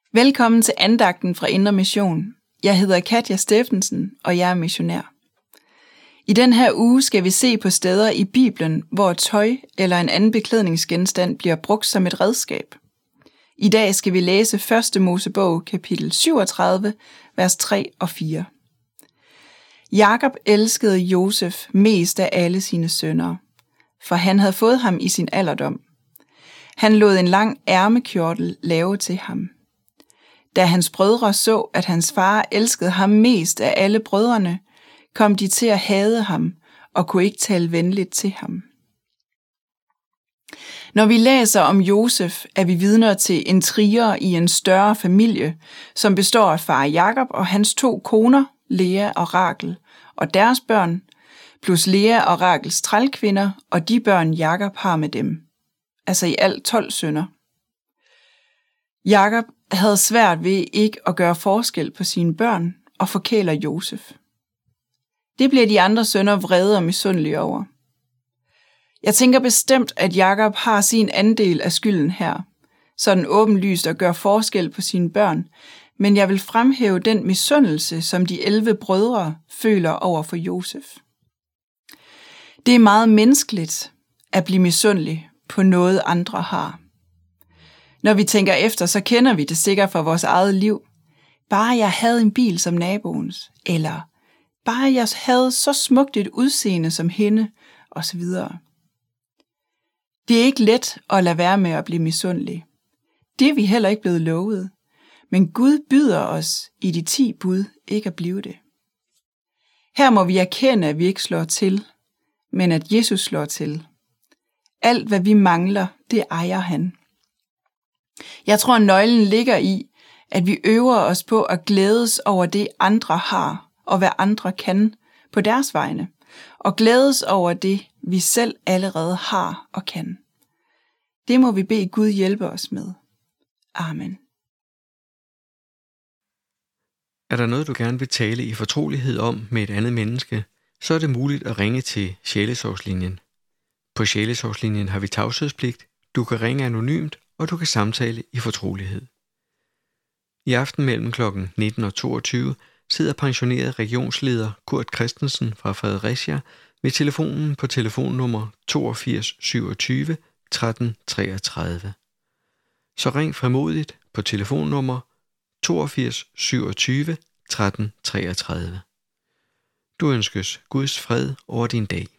Velkommen til andagten fra Indre Mission. Jeg hedder Katja Steffensen, og jeg er missionær. I den her uge skal vi se på steder i Bibelen, hvor tøj eller en anden beklædningsgenstand bliver brugt som et redskab. I dag skal vi læse 1. Mosebog, kapitel 37, vers 3 og 4. Jakob elskede Josef mest af alle sine sønner, for han havde fået ham i sin alderdom. Han lod en lang ærmekjortel lave til ham. Da hans brødre så, at hans far elskede ham mest af alle brødrene, kom de til at hade ham og kunne ikke tale venligt til ham. Når vi læser om Josef, er vi vidner til intriger i en større familie, som består af far Jakob og hans 2 koner, Lea og Rachel, og deres børn, plus Lea og Rachels trælkvinder og de børn, Jakob har med dem. Altså i alt 12 sønner. Jakob havde svært ved ikke at gøre forskel på sine børn og forkæler Josef. Det bliver de andre sønner vrede og misundelige over. Jeg tænker bestemt, at Jakob har sin andel af skylden her, sådan åbenlyst at gøre forskel på sine børn, men jeg vil fremhæve den misundelse, som de 11 brødre føler over for Josef. Det er meget menneskeligt at blive misundelig på noget andre har. Når vi tænker efter, så kender vi det sikkert fra vores eget liv. Bare jeg havde en bil som naboens, eller bare jeg havde så smukt et udseende som hende, osv. Det er ikke let at lade være med at blive misundelig. Det er vi heller ikke blevet lovet. Men Gud byder os i de 10 bud ikke at blive det. Her må vi erkende, at vi ikke slår til, men at Jesus slår til. Alt hvad vi mangler, det ejer han. Jeg tror, nøglen ligger i, at vi øver os på at glædes over det, andre har, og hvad andre kan på deres vegne, og glædes over det, vi selv allerede har og kan. Det må vi bede Gud hjælpe os med. Amen. Er der noget, du gerne vil tale i fortrolighed om med et andet menneske, så er det muligt at ringe til Sjælesorgslinjen. På Sjælesorgslinjen har vi tavshedspligt, du kan ringe anonymt, og du kan samtale i fortrolighed. I aften mellem kl. 19 og 22 sidder pensioneret regionsleder Kurt Christensen fra Fredericia ved telefonen på telefonnummer 82 27 13 33. Så ring frimodigt på telefonnummer 82 27 13 33. Du ønskes Guds fred over din dag.